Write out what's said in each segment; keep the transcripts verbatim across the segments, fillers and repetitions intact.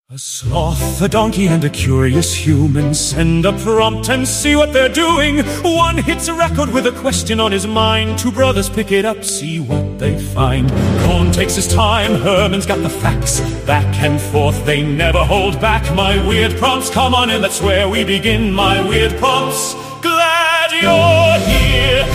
A sloth, a donkey, and a curious human send a prompt and see what they're doing. One hits a record with a question on his mind. Two brothers pick it up, see what they find. Cohn takes his time, Herman's got the facts. Back and forth, they never hold back. My weird prompts, come on in, that's where we begin. My weird prompts, glad you're here.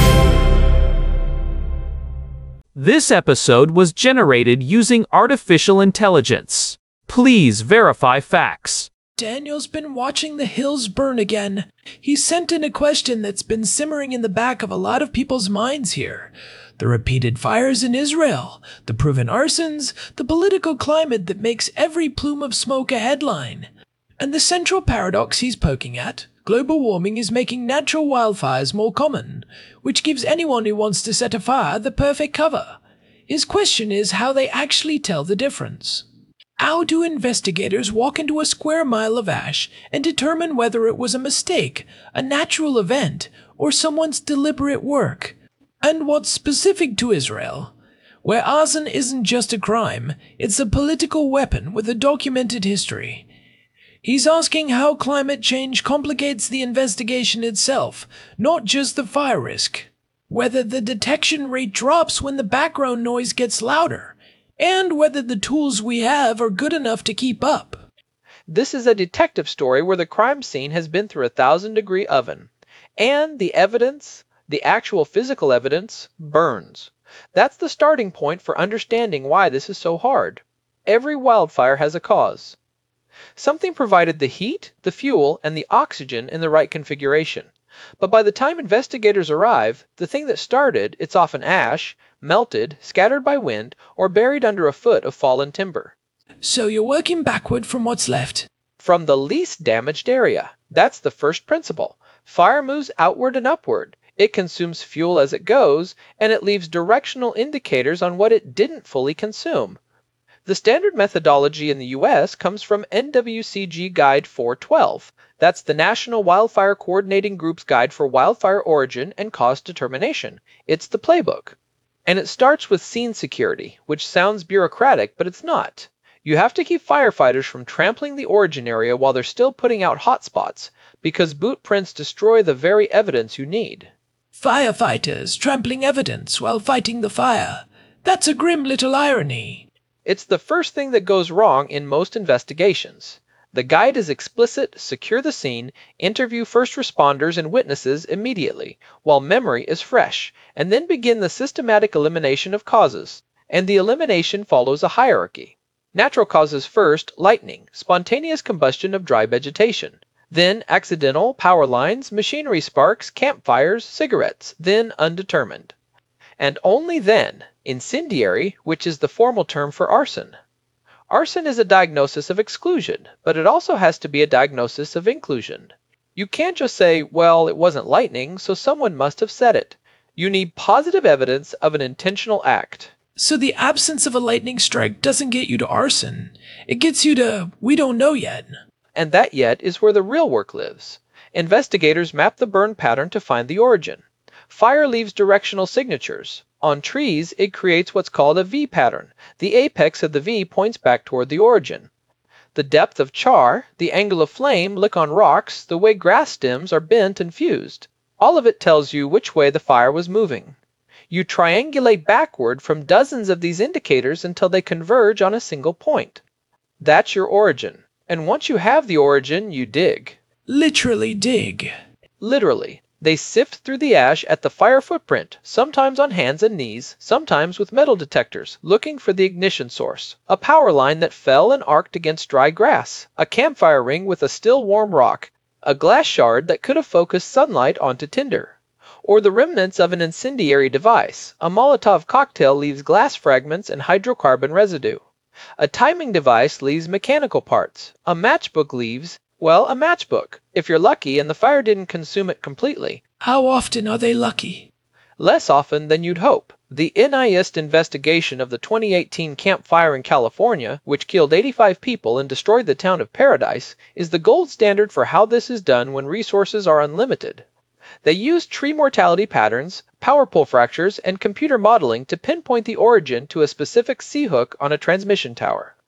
This episode was generated using artificial intelligence. Please verify facts. Daniel's been watching the hills burn again. He sent in a question that's been simmering in the back of a lot of people's minds here. The repeated fires in Israel, the proven arsons, the political climate that makes every plume of smoke a headline. And the central paradox he's poking at, global warming is making natural wildfires more common, which gives anyone who wants to set a fire the perfect cover. His question is how they actually tell the difference. How do investigators walk into a square mile of ash and determine whether it was a mistake, a natural event, or someone's deliberate work? And what's specific to Israel, where arson isn't just a crime, it's a political weapon with a documented history. He's asking how climate change complicates the investigation itself, not just the fire risk. Whether the detection rate drops when the background noise gets louder, and whether the tools we have are good enough to keep up. This is a detective story where the crime scene has been through a thousand degree oven, and the evidence, the actual physical evidence, burns. That's the starting point for understanding why this is so hard. Every wildfire has a cause. Something provided the heat, the fuel, and the oxygen in the right configuration. But by the time investigators arrive, the thing that started, it's often ash, melted, scattered by wind, or buried under a foot of fallen timber. So you're working backward from what's left? From the least damaged area. That's the first principle. Fire moves outward and upward. It consumes fuel as it goes, and it leaves directional indicators on what it didn't fully consume. The standard methodology in the U S comes from N W C G Guide four twelve. That's the National Wildfire Coordinating Group's Guide for Wildfire Origin and Cause Determination. It's the playbook. And it starts with scene security, which sounds bureaucratic, but it's not. You have to keep firefighters from trampling the origin area while they're still putting out hotspots, because boot prints destroy the very evidence you need. Firefighters trampling evidence while fighting the fire. That's a grim little irony. It's the first thing that goes wrong in most investigations. The guide is explicit: secure the scene, interview first responders and witnesses immediately, while memory is fresh, and then begin the systematic elimination of causes. And the elimination follows a hierarchy. Natural causes first: lightning, spontaneous combustion of dry vegetation. Then accidental, power lines, machinery sparks, campfires, cigarettes, then undetermined. And only then, incendiary, which is the formal term for arson. Arson is a diagnosis of exclusion, but it also has to be a diagnosis of inclusion. You can't just say, well, it wasn't lightning, so someone must have said it. You need positive evidence of an intentional act. So the absence of a lightning strike doesn't get you to arson. It gets you to, we don't know yet. And that yet is where the real work lives. Investigators map the burn pattern to find the origin. Fire leaves directional signatures. On trees, it creates what's called a V pattern. The apex of the V points back toward the origin. The depth of char, the angle of flame lick on rocks, the way grass stems are bent and fused. All of it tells you which way the fire was moving. You triangulate backward from dozens of these indicators until they converge on a single point. That's your origin. And once you have the origin, you dig. Literally dig. Literally. They sift through the ash at the fire footprint, sometimes on hands and knees, sometimes with metal detectors, looking for the ignition source. A power line that fell and arced against dry grass, a campfire ring with a still warm rock, a glass shard that could have focused sunlight onto tinder. Or the remnants of an incendiary device. A Molotov cocktail leaves glass fragments and hydrocarbon residue. A timing device leaves mechanical parts. A matchbook leaves, well, a matchbook, if you're lucky and the fire didn't consume it completely. How often are they lucky? Less often than you'd hope. The NIST investigation of the twenty eighteen Camp Fire in California, which killed eighty-five people and destroyed the town of Paradise, is the gold standard for how this is done when resources are unlimited. They used tree mortality patterns, power pole fractures, and computer modeling to pinpoint the origin to a specific C-hook on a transmission tower.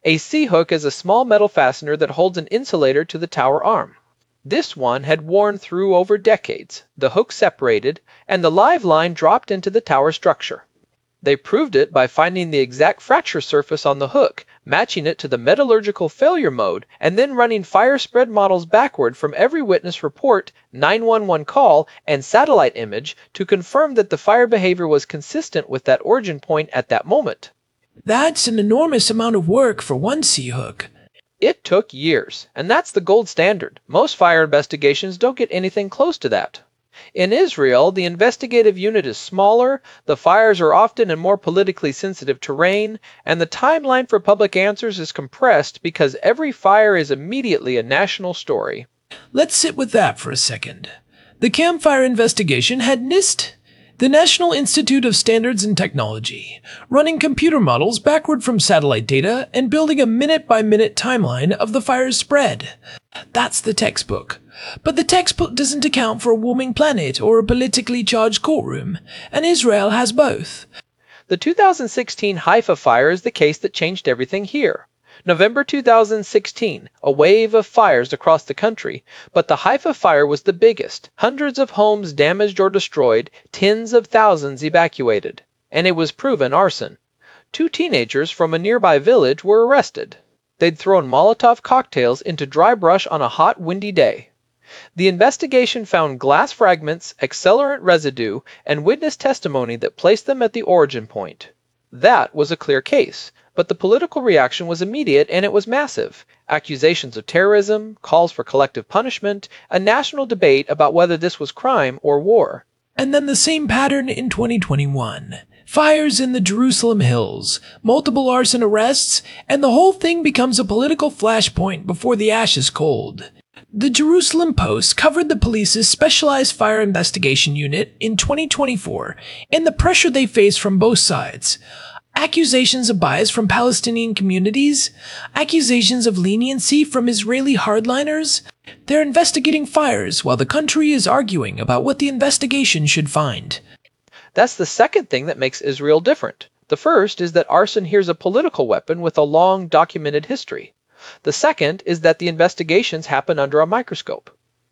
A C-hook is a small metal fastener that holds an insulator to the tower arm. This one had worn through over decades, the hook separated, and the live line dropped into the tower structure. They proved it by finding the exact fracture surface on the hook, matching it to the metallurgical failure mode, and then running fire spread models backward from every witness report, nine one one call, and satellite image to confirm that the fire behavior was consistent with that origin point at that moment. That's an enormous amount of work for one C-hook. It took years, and that's the gold standard. Most fire investigations don't get anything close to that. In Israel, the investigative unit is smaller, the fires are often in more politically sensitive terrain, and the timeline for public answers is compressed because every fire is immediately a national story. Let's sit with that for a second. The campfire investigation had NIST, the National Institute of Standards and Technology, running computer models backward from satellite data and building a minute-by-minute timeline of the fire's spread. That's the textbook. But the textbook doesn't account for a warming planet or a politically charged courtroom, and Israel has both. The two thousand sixteen Haifa fire is the case that changed everything here. November two thousand sixteen, a wave of fires across the country, but the Haifa fire was the biggest. Hundreds of homes damaged or destroyed, tens of thousands evacuated. And it was proven arson. Two teenagers from a nearby village were arrested. They'd thrown Molotov cocktails into dry brush on a hot, windy day. The investigation found glass fragments, accelerant residue, and witness testimony that placed them at the origin point. That was a clear case, but the political reaction was immediate and it was massive. Accusations of terrorism, calls for collective punishment, a national debate about whether this was crime or war. And then the same pattern in twenty twenty-one. Fires in the Jerusalem hills, multiple arson arrests, and the whole thing becomes a political flashpoint before the ash is cold. The Jerusalem Post covered the police's specialized fire investigation unit in twenty twenty-four and the pressure they faced from both sides. Accusations of bias from Palestinian communities, accusations of leniency from Israeli hardliners. They're investigating fires while the country is arguing about what the investigation should find. That's the second thing that makes Israel different. The first is that arson here is a political weapon with a long documented history. The second is that the investigations happen under a microscope.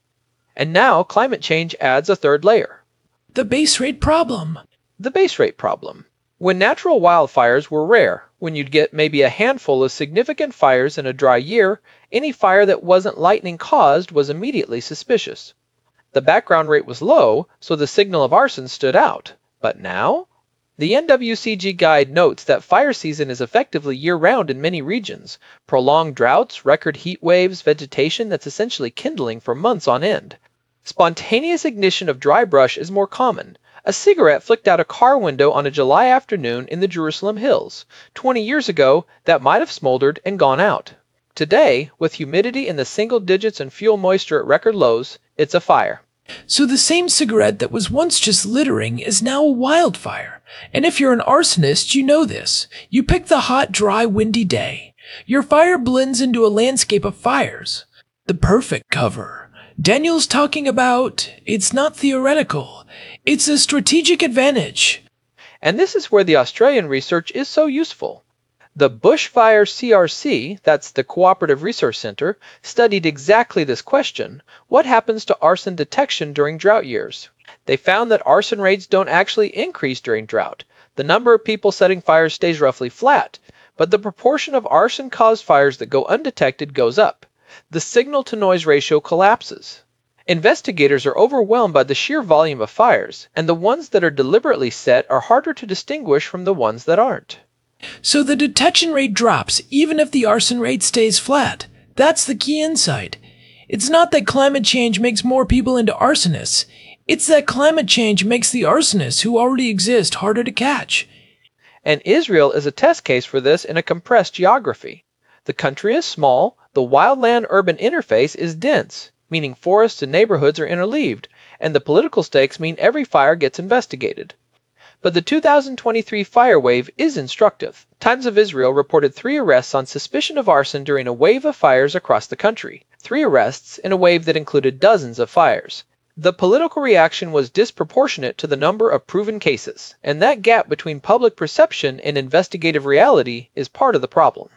And now climate change adds a third layer. The base rate problem. The base rate problem. When natural wildfires were rare, when you'd get maybe a handful of significant fires in a dry year, any fire that wasn't lightning caused was immediately suspicious. The background rate was low, so the signal of arson stood out. But now? The N W C G guide notes that fire season is effectively year-round in many regions. Prolonged droughts, record heat waves, vegetation that's essentially kindling for months on end. Spontaneous ignition of dry brush is more common. A cigarette flicked out a car window on a July afternoon in the Jerusalem hills. Twenty years ago, that might have smoldered and gone out. Today, with humidity in the single digits and fuel moisture at record lows, it's a fire. So the same cigarette that was once just littering is now a wildfire. And if you're an arsonist, you know this. You pick the hot, dry, windy day. Your fire blends into a landscape of fires. The perfect cover. Daniel's talking about, it's not theoretical. It's a strategic advantage. And this is where the Australian research is so useful. The Bushfire C R C, that's the Cooperative Research Center, studied exactly this question: what happens to arson detection during drought years? They found that arson rates don't actually increase during drought. The number of people setting fires stays roughly flat, but the proportion of arson-caused fires that go undetected goes up. The signal-to-noise ratio collapses. Investigators are overwhelmed by the sheer volume of fires, and the ones that are deliberately set are harder to distinguish from the ones that aren't. So the detection rate drops even if the arson rate stays flat. That's the key insight. It's not that climate change makes more people into arsonists. It's that climate change makes the arsonists who already exist harder to catch. And Israel is a test case for this in a compressed geography. The country is small, the wildland-urban interface is dense, meaning forests and neighborhoods are interleaved, and the political stakes mean every fire gets investigated. But the two thousand twenty-three fire wave is instructive. Times of Israel reported three arrests on suspicion of arson during a wave of fires across the country. Three arrests in a wave that included dozens of fires. The political reaction was disproportionate to the number of proven cases, and that gap between public perception and investigative reality is part of the problem.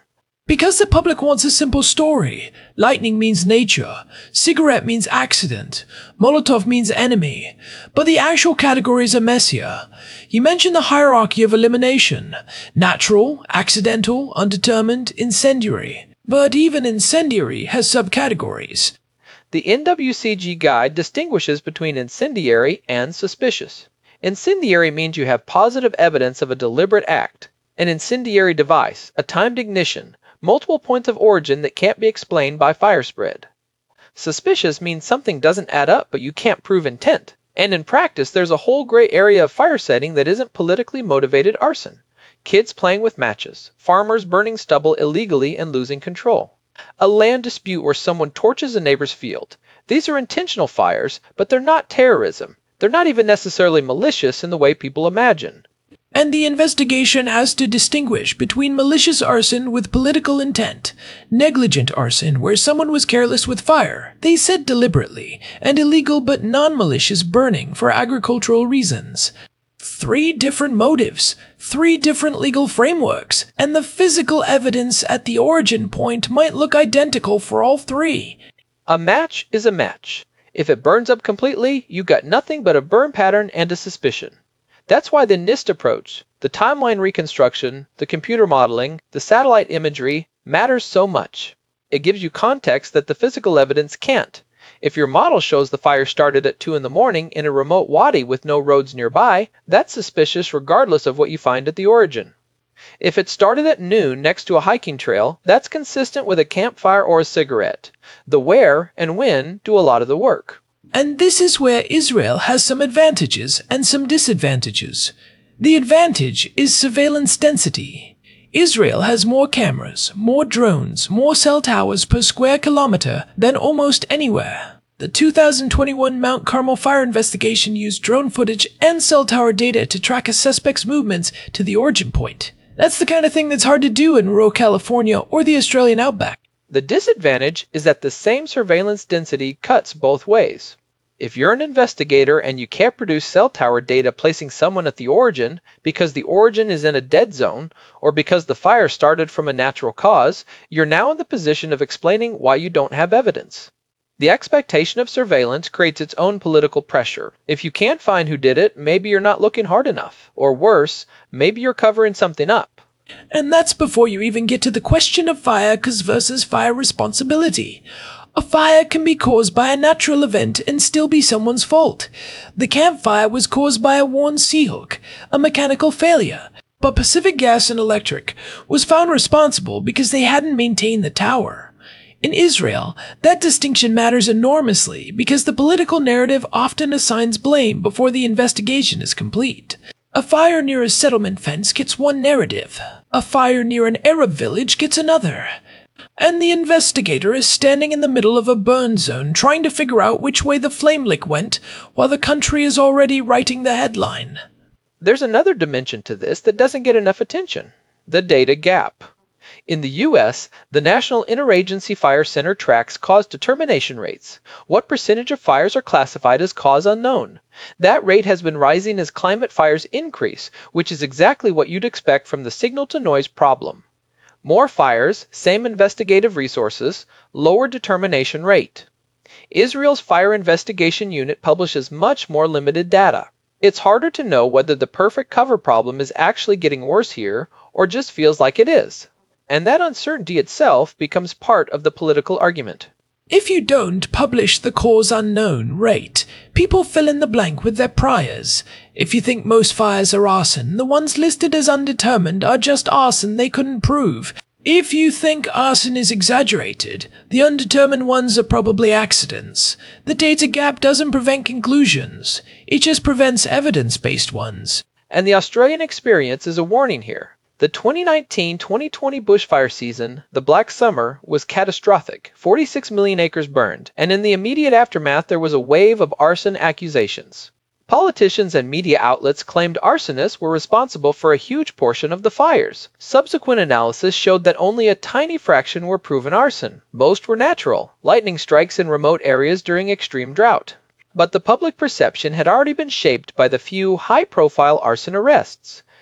Because the public wants a simple story. Lightning means nature, cigarette means accident, Molotov means enemy, but the actual categories are messier. You mentioned the hierarchy of elimination: natural, accidental, undetermined, incendiary. But even incendiary has subcategories. The N W C G guide distinguishes between incendiary and suspicious. Incendiary means you have positive evidence of a deliberate act. An incendiary device, a timed ignition, multiple points of origin that can't be explained by fire spread. Suspicious means something doesn't add up but you can't prove intent. And in practice, there's a whole gray area of fire setting that isn't politically motivated arson. Kids playing with matches, farmers burning stubble illegally and losing control. A land dispute where someone torches a neighbor's field. These are intentional fires, but they're not terrorism. They're not even necessarily malicious in the way people imagine. And the investigation has to distinguish between malicious arson with political intent, negligent arson where someone was careless with fire, they said deliberately, and illegal but non-malicious burning for agricultural reasons. Three different motives, three different legal frameworks, and the physical evidence at the origin point might look identical for all three. A match is a match. If it burns up completely, you got nothing but a burn pattern and a suspicion. That's why the NIST approach, the timeline reconstruction, the computer modeling, the satellite imagery matters so much. It gives you context that the physical evidence can't. If your model shows the fire started at two in the morning in a remote wadi with no roads nearby, that's suspicious regardless of what you find at the origin. If it started at noon next to a hiking trail, that's consistent with a campfire or a cigarette. The where and when do a lot of the work. And this is where Israel has some advantages and some disadvantages. The advantage is surveillance density. Israel has more cameras, more drones, more cell towers per square kilometer than almost anywhere. The two thousand twenty-one Mount Carmel fire investigation used drone footage and cell tower data to track a suspect's movements to the origin point. That's the kind of thing that's hard to do in rural California or the Australian outback. The disadvantage is that the same surveillance density cuts both ways. If you're an investigator and you can't produce cell tower data placing someone at the origin because the origin is in a dead zone or because the fire started from a natural cause, you're now in the position of explaining why you don't have evidence. The expectation of surveillance creates its own political pressure. If you can't find who did it, maybe you're not looking hard enough. Or worse, maybe you're covering something up. And that's before you even get to the question of fire versus fire responsibility. A fire can be caused by a natural event and still be someone's fault. The campfire was caused by a worn C-hook, a mechanical failure. But Pacific Gas and Electric was found responsible because they hadn't maintained the tower. In Israel, that distinction matters enormously because the political narrative often assigns blame before the investigation is complete. A fire near a settlement fence gets one narrative. A fire near an Arab village gets another. And the investigator is standing in the middle of a burn zone trying to figure out which way the flame lick went while the country is already writing the headline. There's another dimension to this that doesn't get enough attention: the data gap. In the U S, the National Interagency Fire Center tracks cause determination rates. What percentage of fires are classified as cause unknown? That rate has been rising as climate fires increase, which is exactly what you'd expect from the signal-to-noise problem. More fires, same investigative resources, lower determination rate. Israel's Fire Investigation Unit publishes much more limited data. It's harder to know whether the perfect cover problem is actually getting worse here or just feels like it is. And that uncertainty itself becomes part of the political argument. If you don't publish the cause unknown rate, people fill in the blank with their priors. If you think most fires are arson, the ones listed as undetermined are just arson they couldn't prove. If you think arson is exaggerated, the undetermined ones are probably accidents. The data gap doesn't prevent conclusions. It just prevents evidence-based ones. And the Australian experience is a warning here. The twenty nineteen twenty twenty bushfire season, the Black Summer, was catastrophic. forty-six million acres burned, and in the immediate aftermath there was a wave of arson accusations. Politicians and media outlets claimed arsonists were responsible for a huge portion of the fires. Subsequent analysis showed that only a tiny fraction were proven arson. Most were natural, lightning strikes in remote areas during extreme drought. But the public perception had already been shaped by the few high-profile arson arrests.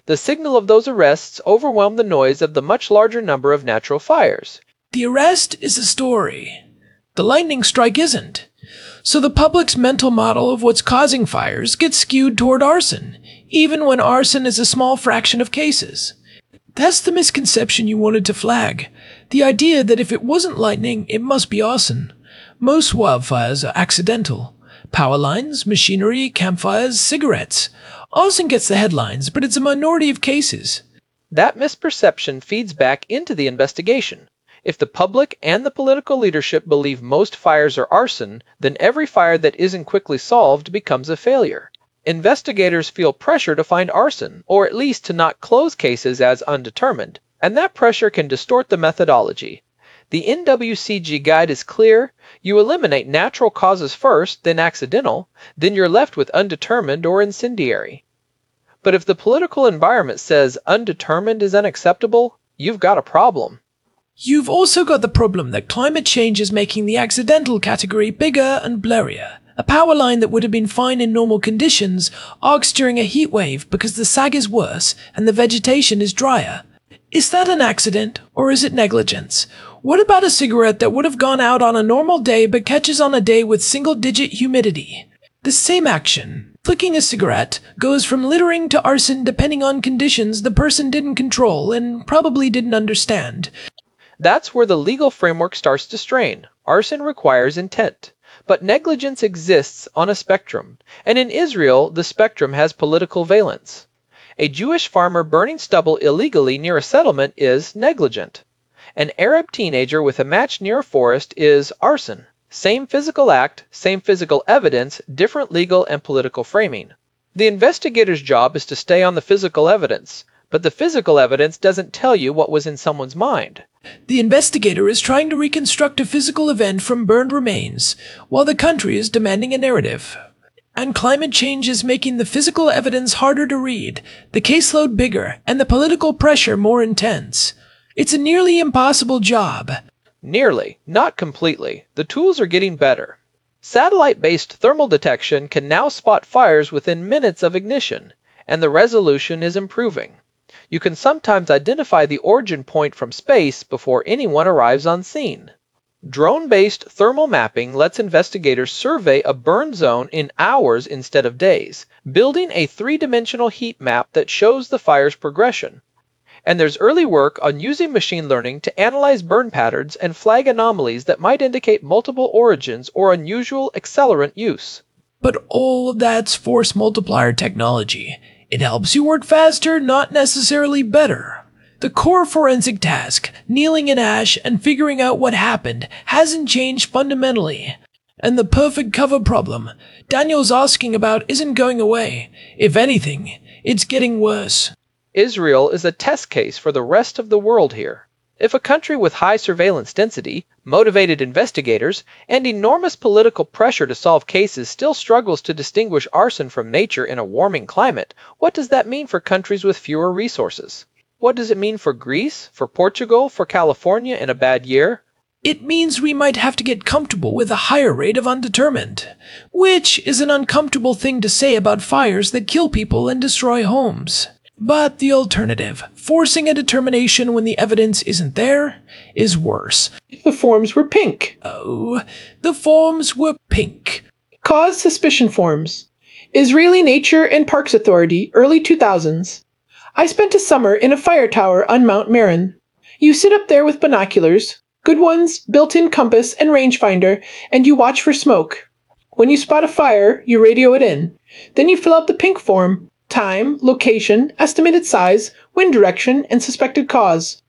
The signal of those arrests overwhelmed the noise of the much larger number of natural fires. The arrest is a story. The lightning strike isn't. So the public's mental model of what's causing fires gets skewed toward arson, even when arson is a small fraction of cases. That's the misconception you wanted to flag. The idea that if it wasn't lightning, it must be arson. Most wildfires are accidental. Power lines, machinery, campfires, cigarettes. Arson gets the headlines, but it's a minority of cases. That misperception feeds back into the investigation. If the public and the political leadership believe most fires are arson, then every fire that isn't quickly solved becomes a failure. Investigators feel pressure to find arson, or at least to not close cases as undetermined, and that pressure can distort the methodology. The N W C G guide is clear. You eliminate natural causes first, then accidental, then you're left with undetermined or incendiary. But if the political environment says undetermined is unacceptable, you've got a problem. You've also got the problem that climate change is making the accidental category bigger and blurrier. A power line that would have been fine in normal conditions arcs during a heat wave because the sag is worse and the vegetation is drier. Is that an accident, or is it negligence? What about a cigarette that would have gone out on a normal day but catches on a day with single-digit humidity? The same action, flicking a cigarette, goes from littering to arson depending on conditions the person didn't control and probably didn't understand. That's where the legal framework starts to strain. Arson requires intent. But negligence exists on a spectrum, and in Israel, the spectrum has political valence. A Jewish farmer burning stubble illegally near a settlement is negligent. An Arab teenager with a match near a forest is arson. Same physical act, same physical evidence, different legal and political framing. The investigator's job is to stay on the physical evidence, but the physical evidence doesn't tell you what was in someone's mind. The investigator is trying to reconstruct a physical event from burned remains, while the country is demanding a narrative. And climate change is making the physical evidence harder to read, the caseload bigger, and the political pressure more intense. It's a nearly impossible job. Nearly, not completely. The tools are getting better. Satellite-based thermal detection can now spot fires within minutes of ignition, and the resolution is improving. You can sometimes identify the origin point from space before anyone arrives on scene. Drone-based thermal mapping lets investigators survey a burn zone in hours instead of days, building a three-dimensional heat map that shows the fire's progression. And there's early work on using machine learning to analyze burn patterns and flag anomalies that might indicate multiple origins or unusual accelerant use. But all of that's force multiplier technology. It helps you work faster, not necessarily better. The core forensic task, kneeling in ash and figuring out what happened, hasn't changed fundamentally. And the perfect cover problem Daniel's asking about isn't going away. If anything, it's getting worse. Israel is a test case for the rest of the world here. If a country with high surveillance density, motivated investigators, and enormous political pressure to solve cases still struggles to distinguish arson from nature in a warming climate, what does that mean for countries with fewer resources? What does it mean for Greece, for Portugal, for California in a bad year? It means we might have to get comfortable with a higher rate of undetermined, which is an uncomfortable thing to say about fires that kill people and destroy homes. But the alternative, forcing a determination when the evidence isn't there, is worse. The forms were pink. Oh, the forms were pink. Cause suspicion forms. Israeli Nature and Parks Authority, early two thousands. I spent a summer in a fire tower on Mount Meron. You sit up there with binoculars, good ones, built-in compass and rangefinder, and you watch for smoke. When you spot a fire, you radio it in. Then you fill out the pink form. Time, location, estimated size, wind direction, and suspected cause.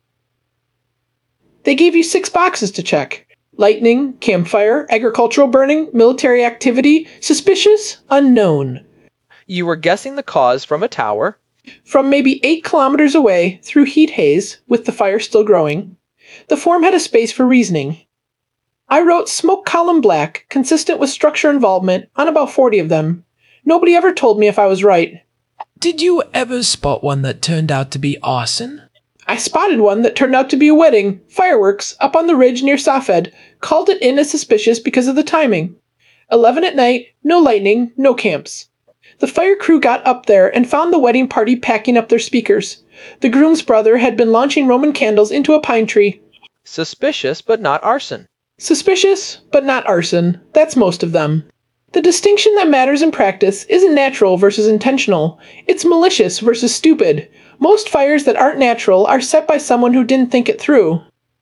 They gave you six boxes to check. Lightning, campfire, agricultural burning, military activity, suspicious, unknown. You were guessing the cause from a tower. From maybe eight kilometers away, through heat haze, with the fire still growing. The form had a space for reasoning. I wrote smoke column black, consistent with structure involvement, on about forty of them. Nobody ever told me if I was right. Did you ever spot one that turned out to be arson? I spotted one that turned out to be a wedding, fireworks, up on the ridge near Safed, called it in as suspicious because of the timing. Eleven at night, no lightning, no camps. The fire crew got up there and found the wedding party packing up their speakers. The groom's brother had been launching Roman candles into a pine tree. Suspicious, but not arson. Suspicious, but not arson. That's most of them. The distinction that matters in practice isn't natural versus intentional. It's malicious versus stupid. Most fires that aren't natural are set by someone who didn't think it through.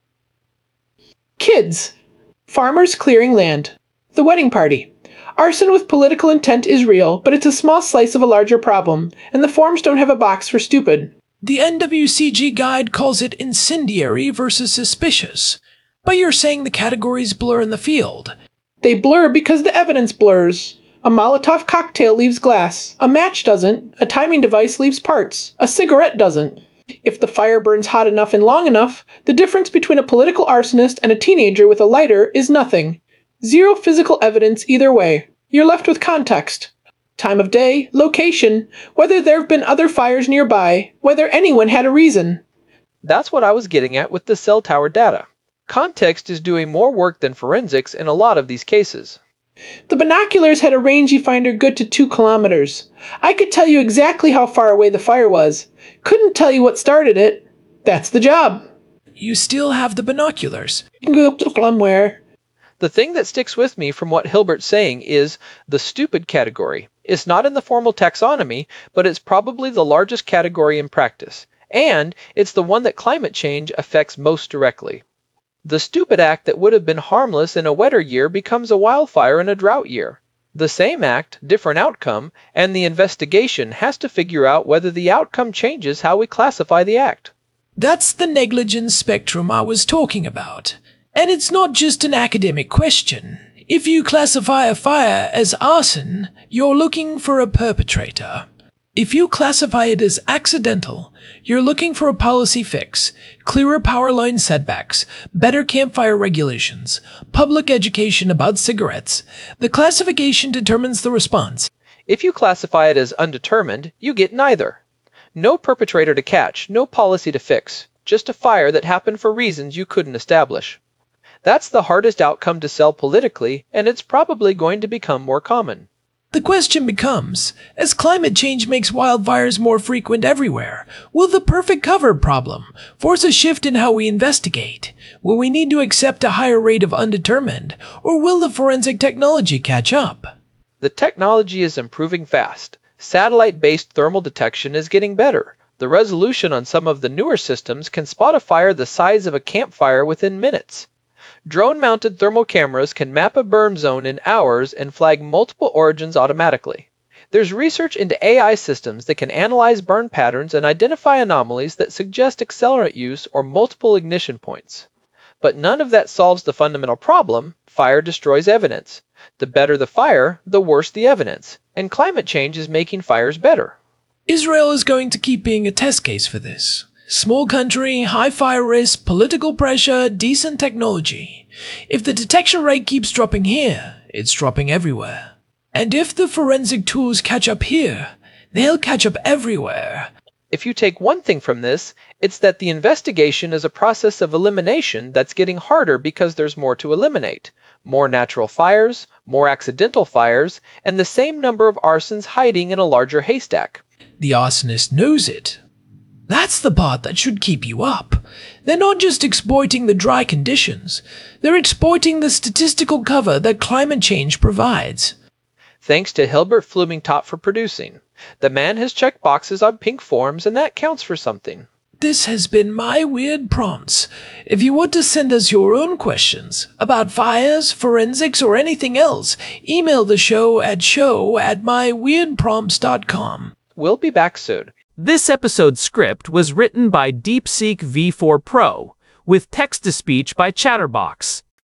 Kids. Farmers clearing land. The wedding party. Arson with political intent is real, but it's a small slice of a larger problem, and the forms don't have a box for stupid. The N W C G guide calls it incendiary versus suspicious, but you're saying the categories blur in the field. They blur because the evidence blurs. A Molotov cocktail leaves glass. A match doesn't. A timing device leaves parts. A cigarette doesn't. If the fire burns hot enough and long enough, the difference between a political arsonist and a teenager with a lighter is nothing. Zero physical evidence either way. You're left with context. Time of day, location, whether there have been other fires nearby, whether anyone had a reason. That's what I was getting at with the cell tower data. Context is doing more work than forensics in a lot of these cases. The binoculars had a rangey finder good to two kilometers. I could tell you exactly how far away the fire was. Couldn't tell you what started it. That's the job. You still have the binoculars. You can go up to somewhere. The thing that sticks with me from what Hilbert's saying is the stupid category. It's not in the formal taxonomy, but it's probably the largest category in practice. And it's the one that climate change affects most directly. The stupid act that would have been harmless in a wetter year becomes a wildfire in a drought year. The same act, different outcome, and the investigation has to figure out whether the outcome changes how we classify the act. That's the negligence spectrum I was talking about. And it's not just an academic question. If you classify a fire as arson, you're looking for a perpetrator. If you classify it as accidental, you're looking for a policy fix, clearer power line setbacks, better campfire regulations, public education about cigarettes. The classification determines the response. If you classify it as undetermined, you get neither. No perpetrator to catch, no policy to fix, just a fire that happened for reasons you couldn't establish. That's the hardest outcome to sell politically, and it's probably going to become more common. The question becomes, as climate change makes wildfires more frequent everywhere, will the perfect cover problem force a shift in how we investigate? Will we need to accept a higher rate of undetermined, or will the forensic technology catch up? The technology is improving fast. Satellite-based thermal detection is getting better. The resolution on some of the newer systems can spot a fire the size of a campfire within minutes. Drone-mounted thermal cameras can map a burn zone in hours and flag multiple origins automatically. There's research into A I systems that can analyze burn patterns and identify anomalies that suggest accelerant use or multiple ignition points. But none of that solves the fundamental problem: fire destroys evidence. The better the fire, the worse the evidence, and climate change is making fires better. Israel is going to keep being a test case for this. Small country, high fire risk, political pressure, decent technology. If the detection rate keeps dropping here, it's dropping everywhere. And if the forensic tools catch up here, they'll catch up everywhere. If you take one thing from this, it's that the investigation is a process of elimination that's getting harder because there's more to eliminate. More natural fires, more accidental fires, and the same number of arsons hiding in a larger haystack. The arsonist knows it. That's the part that should keep you up. They're not just exploiting the dry conditions. They're exploiting the statistical cover that climate change provides. Thanks to Hilbert Flumingtop for producing. The man has checked boxes on pink forms, and that counts for something. This has been My Weird Prompts. If you want to send us your own questions about fires, forensics, or anything else, email the show at show at my weird prompts dot com. We'll be back soon. This episode's script was written by DeepSeek V four Pro, with text-to-speech by Chatterbox.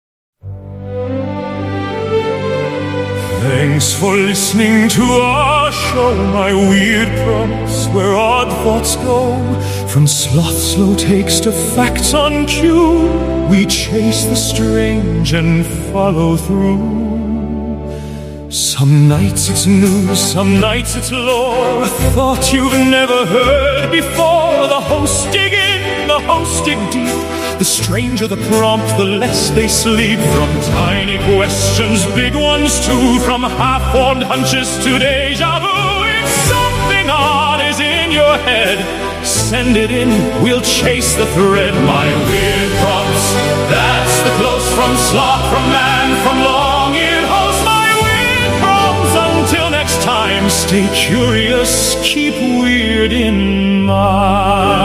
Thanks for listening to our show, My Weird Prompts, where odd thoughts go. From sloth slow takes to facts on cue, we chase the strange and follow through. Some nights it's news, some nights it's lore, a thought you've never heard before. The hosts dig in, the hosts dig deep, The stranger the prompt, the less they sleep. From tiny questions, big ones too. From half-formed hunches to deja vu. If something odd is in your head, send it in, we'll chase the thread. My weird prompts, that's the close from sloth, from man, from long-eared host. My weird prompts, until next time, stay curious, keep weird in mind.